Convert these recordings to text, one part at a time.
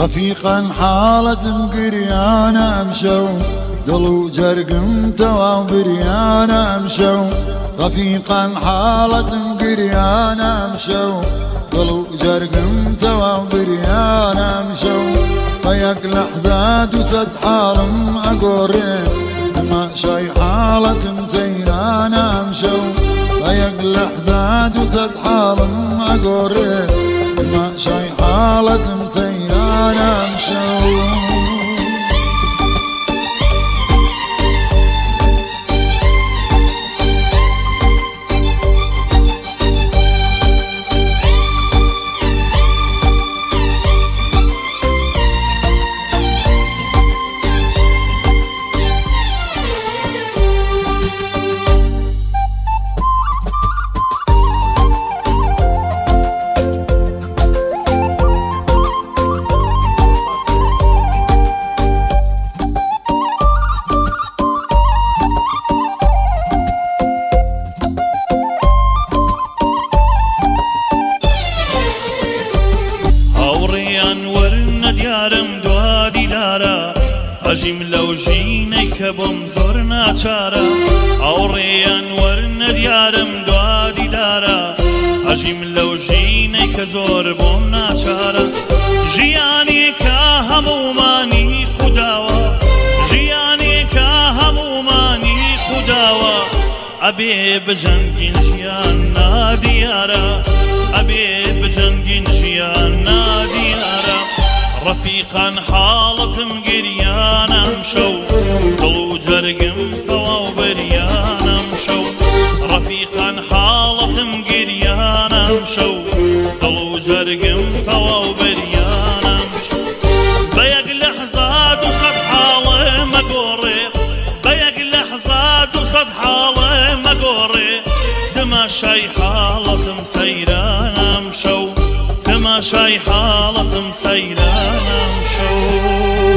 رفيقا حالة مقريانا مشو دلو جرقم توا بريانا مشو رفيقا حالة مقريانا مشو دلو جرقم توا بريانا مشو طيق لحزات وسد حارم أقوري ما شاي حالة مسيرانا مشو طيق لحزات وسد حارم أقوري ما شاي حالة مسيرانا مشو أجيم لو جينيك بمزور ناچارا أوريان ورن ديارم دوادي دارا أجيم لو جينيك زور بوم ناچارا جياني كا هموماني خداوا جياني كا هموماني خداوا أبي بجنگين جيان ناديارا أبي بجنگين جيان ناديارا رفيقا حالة مقريانا مشو دلو جرقم توا بريانا مشو رفيقا حالة مقريانا مشو دلو جرقم توا بريانا مشو بيق لحظات وصد حالة مقوري بيق لحظات وصد حالة مقوري تماشي حالة مسيرانا مشو تماشي حالة مسيرانا مشو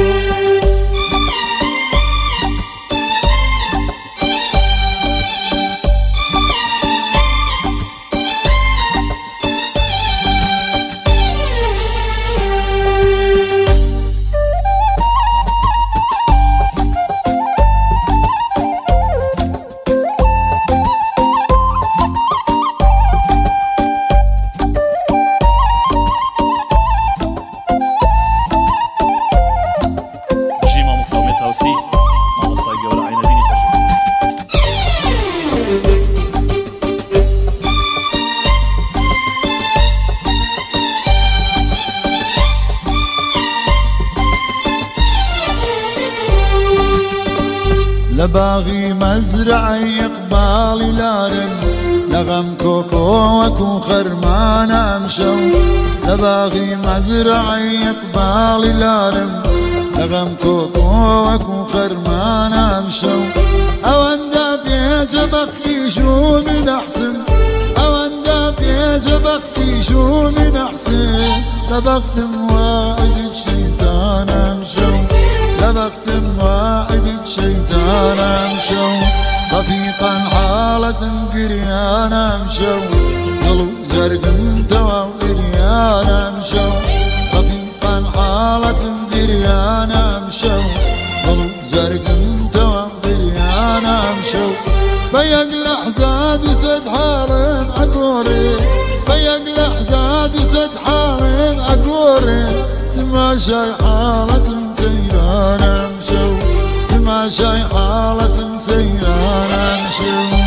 لباغي مزرعي إقبالي لارم لغم كوكو وكو خرمانا مشو لباغي مزرعي إقبالي لارم لغم كوكو وكو خرمانا مشو أوندا بيج بختي شو من أحسن أوندا بيج بختي شو من أحسن لبقت مواعد الشيطان مشو لبقت مواعد الشيطان مشو رفيقا حالة مقريانا مشو دلو زرقم توا بريانا مشو رفيقا حالة مقريانا مشو دلو زرقم توا بريانا مشو بيق لحزاد وسد حارم أقوري بيق لحزاد وسد حارم أقوري تماشي حالة مسيرانا مشو تماشي حالة مسيرانا مشو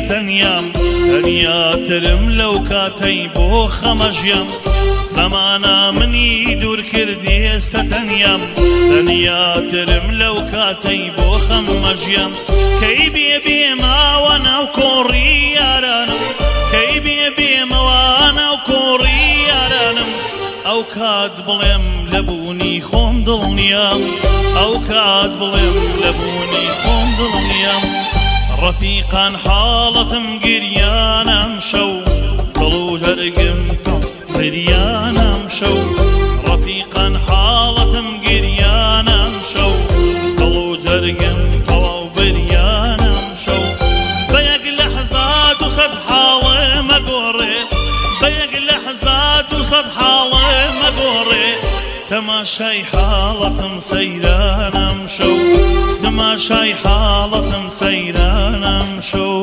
تەنیام تەنیاترم لەو کاتەی بۆ خەمەژیام زەمانە منی دوور کردی ئێستا تەنیام تەنیاترم لەو کاتەی بۆ خەمەژیام کەی بێماوە ناو کۆڕی یارانم کەی بێمەوە ناو کۆڕی یارانم ئەو کات بڵێم لەبوونی خۆم دڵنیام ئەو کات بڵێم لەبوونی خۆم دڵنیام ڕەفیقان حاڵەتم گریانم شەو دڵ و جەرگم بریانم شەو ڕەفیقان حاڵەتم گریانم شەو دڵ و جەرگم تەواو بریانم شەو بە یەک لەحزە دووسەد حاڵێ مەگۆڕێ بە یەک لەحزە دووسەد حاڵێ مەگۆڕێ تەماشای حاڵەتم سەیرانم شەو تەماشای حاڵەتم سەیرانم شەو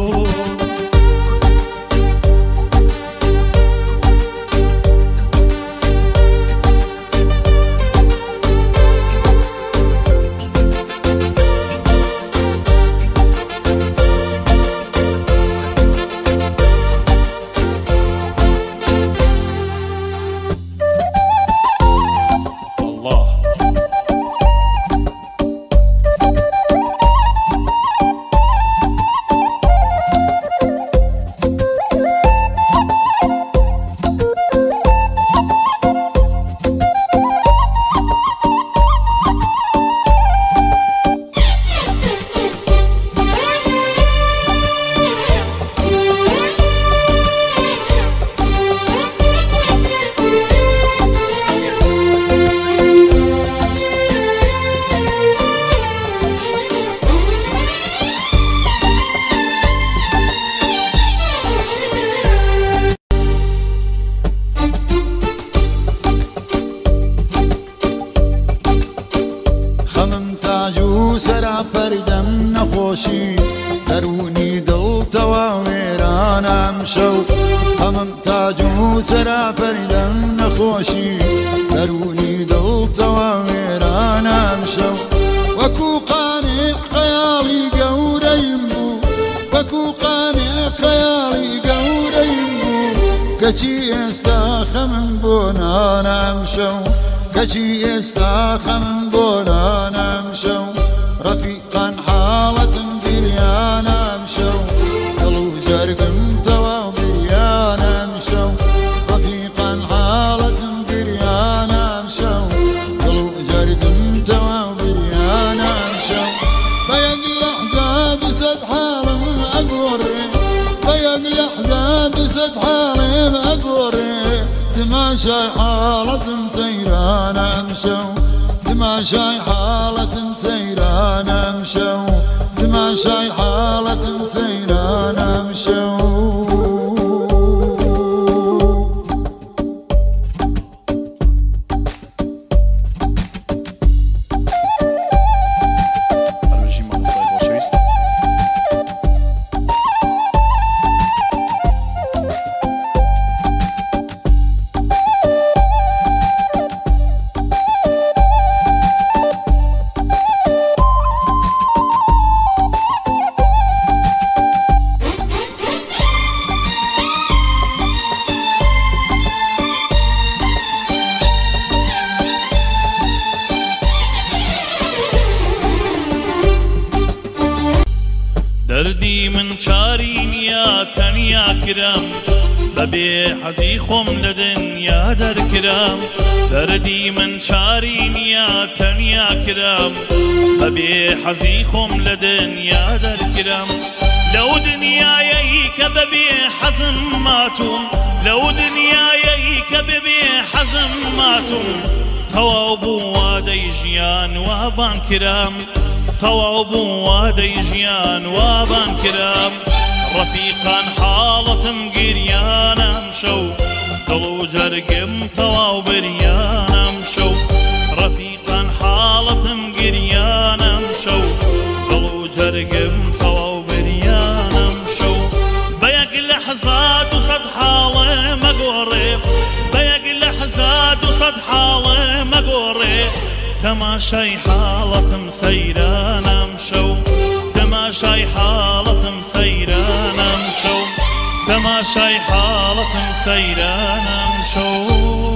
فەردەم نەخۆشی دەرونی دڵتەوە وێرانم شەو هەمم تاج و سەرا فەردەم نەخۆشی دەرونی دڵتەوە وێرانم شەو وەکوو قانێ خەیاڵی گەورەیم بوو وەکوو قانێ خەیاڵی گەورەیم بوو کەچی ئێستا خەمم بۆ نانم شەو کەچی ئێستا خەمم بۆ نانم شەو ڕەفیقان حاڵەتم گریانم شەو دڵ و جەرگم تەواو بریانم شەو ڕەفیقان حاڵەتم گریانم شەو دڵ و جەرگم تەواو بریانم شەو بە یەک لەحزە دووسەد حاڵم ئەگۆڕێ بە یەک لەحزە دووسەد حاڵم ئەگۆڕێ تماشای حاڵەتم سەیرانم شەو تماشای حاڵەتم سەیرانم شەو تماشای حاڵەتم سەیرانم شەو دەردی من چاری نییە تەنیا کرام بەبێ حەزی خۆم لە دنیا دەرکرام دەردی من چاری نییە تەنیا کرام بەبێ حەزی خۆم لە دنیا دەرکرام لەو دنیایەی کە بەبێ حەزم ماتوم لەو دنیایەی کە بەبێ حەزم ماتوم تەواو بوو وادەی ژیان وابان کرام تەواو بوو وادەی ژیان وابان کرام ڕەفیقان حاڵەتم گریانم شەو دڵ و جەرگم تەواو بریانم شەو ڕەفیقان حاڵەتم گریانم شەو دڵ و جەرگم تەواو بریانم شەو بە یەک لەحزە دووسەد حاڵێ مەگۆڕێ بە یەک لەحزە دووسەد حاڵێ مەگۆڕێ تەماشای حاڵەتم سەیرانم شەو تەماشای حاڵەتم سەیرانم شەو تەماشای حاڵەتم سەیرانم شەو